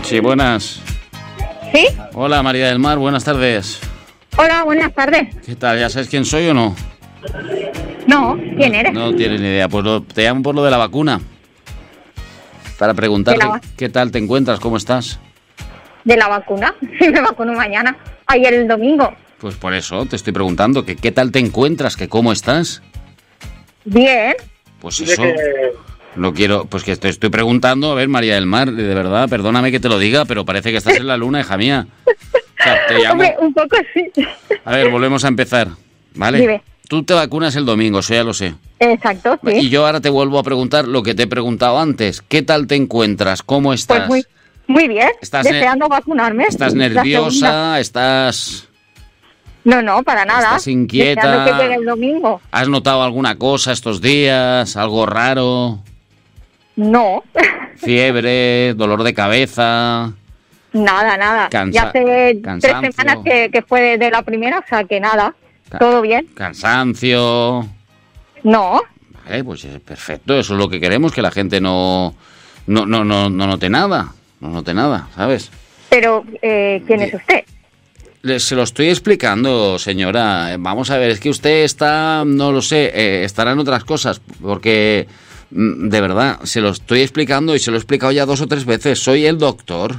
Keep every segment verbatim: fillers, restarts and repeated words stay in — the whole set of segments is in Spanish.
Sí, buenas. ¿Sí? Hola, María del Mar, buenas tardes. Hola, buenas tardes. ¿Qué tal? ¿Ya sabes quién soy o no? No, ¿quién eres? No, no tienes ni idea. Pues lo, te llamo por lo de la vacuna. Para preguntarte la... qué tal te encuentras, cómo estás. ¿De la vacuna? Sí, me vacuno mañana. Ayer el domingo. Pues por eso te estoy preguntando, que qué tal te encuentras, que cómo estás. Bien. Pues eso, no quiero, pues que te estoy preguntando, a ver, María del Mar, de verdad, perdóname que te lo diga, pero parece que estás en la luna, hija mía. O sea, te llamo... Hombre, un poco sí. A ver, volvemos a empezar, ¿vale? Dime. Tú te vacunas el domingo, eso ya lo sé. Exacto, sí. Y yo ahora te vuelvo a preguntar lo que te he preguntado antes. ¿Qué tal te encuentras? ¿Cómo estás? Pues muy, muy bien, ¿Estás deseando vacunarme. ¿Estás nerviosa? ¿Estás...? No, no, para nada. ¿Estás inquieta? Deseando que llegue el domingo. ¿Has notado alguna cosa estos días? ¿Algo raro? No. ¿Fiebre? ¿Dolor de cabeza? Nada, nada. Cansa- ya hace cansancio. tres semanas que, que fue de, de la primera, o sea que nada. Ca- Todo bien. ¿Cansancio? No. Vale, pues es perfecto. Eso es lo que queremos, que la gente no, no, no, no, no note nada. No note nada, ¿sabes? Pero, eh, ¿quién es usted? Le- Se lo estoy explicando, señora. Vamos a ver, es que usted está, no lo sé, eh, estará en otras cosas, porque mm, de verdad, se lo estoy explicando y se lo he explicado ya dos o tres veces. Soy el doctor.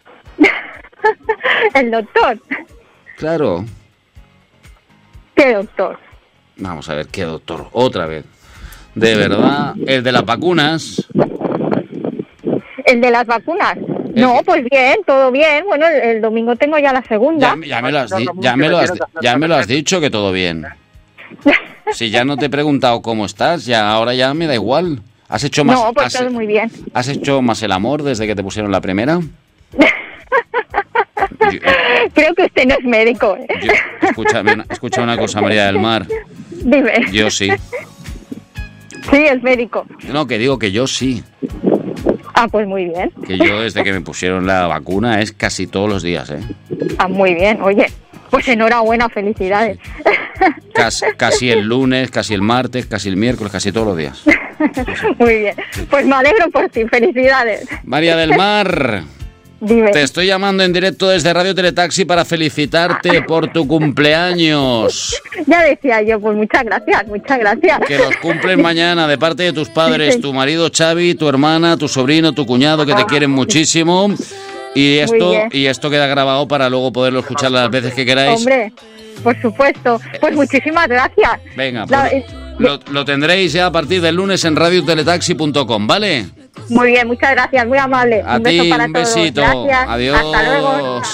El doctor. Claro. ¿Qué doctor? Vamos a ver, ¿qué doctor? Otra vez. De verdad, el de las vacunas. ¿El de las vacunas? No, pues bien, todo bien. Bueno, el, el domingo tengo ya la segunda. Ya, ya me lo has, di- ya me lo has, di- ya me lo has dicho que todo bien. Si ya no te he preguntado cómo estás, ya ahora ya me da igual. ¿Has hecho más, No, pues has, todo muy bien. ¿has hecho más el amor desde que te pusieron la primera? Yo- Creo que usted no es médico, ¿eh? yo- escúchame, una, escucha una cosa, María del Mar. Dime. Yo sí. Sí, es médico. No, que digo que yo sí. Ah, pues muy bien. Que yo desde que me pusieron la vacuna es casi todos los días, ¿eh? Ah, muy bien. Oye, pues enhorabuena, felicidades. Casi, casi el lunes, casi el martes, casi el miércoles, casi todos los días. Muy bien. Pues me alegro por ti, felicidades. María del Mar, Dime. te estoy llamando en directo desde Radio Teletaxi para felicitarte por tu cumpleaños. Ya decía yo, pues muchas gracias, muchas gracias. Que los cumplen mañana de parte de tus padres, Sí, sí. tu marido Xavi, tu hermana, tu sobrino, tu cuñado, que te quieren muchísimo. Y esto, bien. y esto queda grabado para luego poderlo escuchar las veces que queráis. Hombre, por supuesto. Pues muchísimas gracias. Venga, La- pues, lo, lo tendréis ya a partir del lunes en radio teletaxi punto com, ¿vale? Muy bien, muchas gracias, muy amable. A un beso ti, para un todos. besito. Gracias. Adiós. Hasta luego.